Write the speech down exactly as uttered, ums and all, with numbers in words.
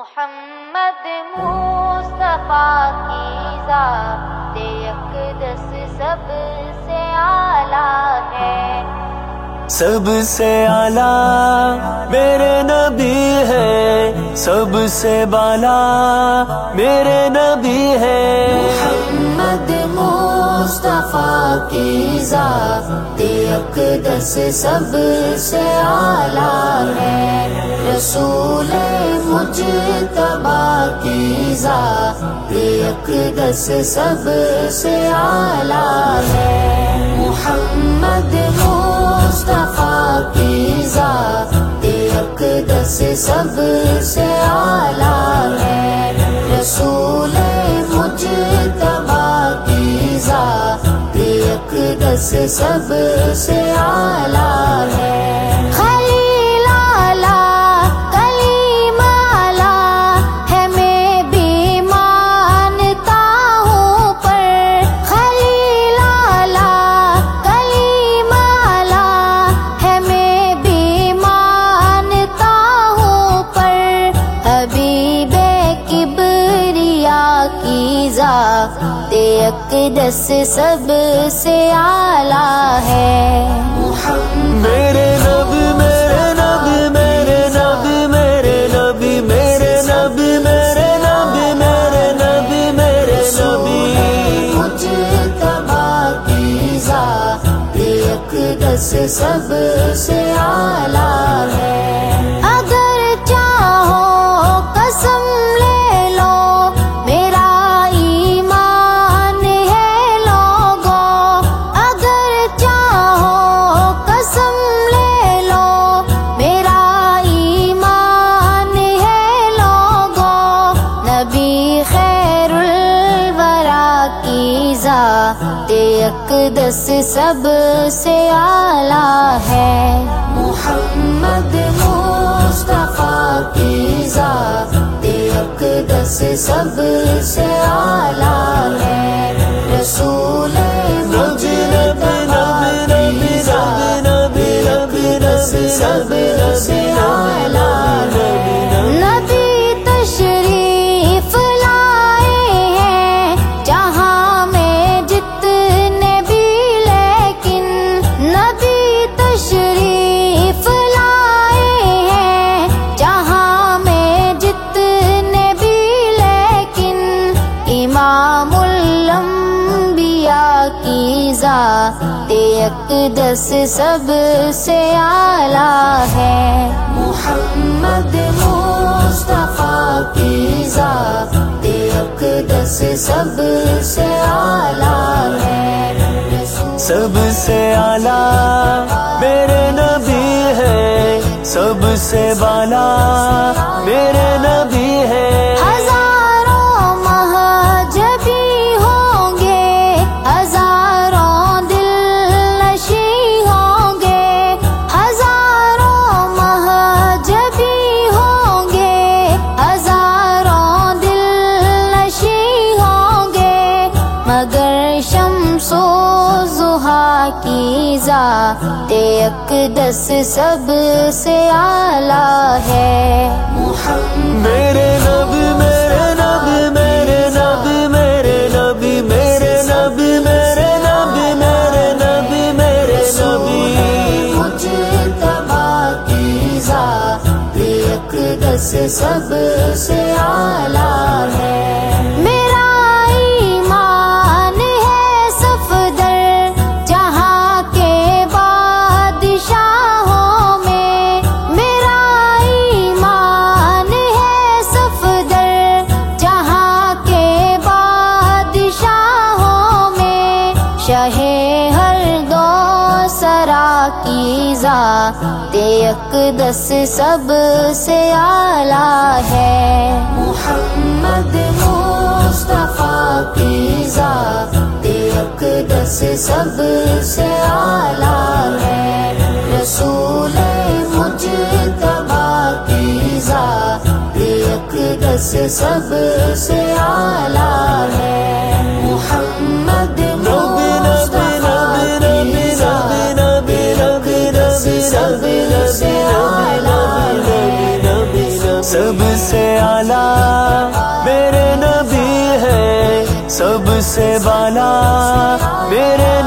محمد مصطفیٰ کی ذات اقدس سب سے اعلیٰ ہے، سب سے اعلیٰ میرے نبی ہے، سب سے بالا میرے نبی ہے۔ محمد مصطفیٰ کی ذات اقدس سب سے اعلیٰ ہے، رسول مجتبیٰ کی ذات اقدس سب سے اعلیٰ ہے۔ محمد مصطفیٰ کی ذات اقدس سب سے اعلیٰ ہے، رسول مجتبیٰ کی ذات اقدس سب سے اعلیٰ ہے۔ خلیل اعلیٰ کلیم اعلیٰ ہے، میں بھی مانتا ہوں پر خلیل اعلیٰ کلیم اعلیٰ ہے، میں بھی مانتا ہوں پر حبیب کبریا کی ذات اقدس سب سے اعلیٰ ہے۔ میرے نبی میرے نبی میرے نبی میرے نبی میرے نبی میرے نبی میرے نبی میرے نبی مجتبیٰ کی ذات اقدس سب سے اعلیٰ ہے۔ اگر چاہو قسم لے لو میرا ایمان ہے لوگو، اگر چاہو قسم لے لو میرا ایمان ہے لوگو، نبی خیر الورا کی ذات اقدس سب سے اعلیٰ ہے۔ محمد مصطفیٰ کی ذات اقدس سب سے اعلیٰ ہے، رسول مجتبیٰ کی ذات اقدس سب سے اعلیٰ ہے۔ نبی تشریف لائے ہیں جہاں میں جتنے بھی، لیکن نبی تشریف لائے ہیں جہاں میں جتنے بھی، لیکن امام الانبیاء کی ذات اقدس سب سے اعلیٰ ہے۔ محمد مصطفیٰ کی ذات اقدس سب سے اعلیٰ ہے، سب سے اعلیٰ میرے نبی ہے، سب سے بالا میرے نبی ہے۔ ہزاروں مہجبی ہوں گے، ہزاروں دل نشیں ہوں گے، ہزاروں مہجبی ہوں گے، ہزاروں دل نشیں ہوں گے، مگر شمس و ضحیٰ کی ذات اقدس سب سے اعلیٰ ہے۔ میرے نبی میرے نبی میرے نبی میرے نبی میرے نبی میرے نبی میرے نبی میرے نبی مجتبیٰ کی ذات اقدس سب سے اعلیٰ ہے۔ میرا ایمان ہے صفدر جہاں کے بادشاہوں میں، میرا ایمان ہے صفدر جہاں کے بادشاہوں میں، شاہ ہر دو سرا کی ذات اقدس سب سے اعلیٰ ہے۔ محمد مصطفیٰ کی ذات اقدس سب سے اعلیٰ ہے، رسول مجتبیٰ کی ذات اقدس سب سے اعلیٰ ہے۔ محمد مصطفیٰ کی ذات اقدس سب سے اعلیٰ ہے، سب سے اعلیٰ میرے نبی ہے، سب سے بالا میرے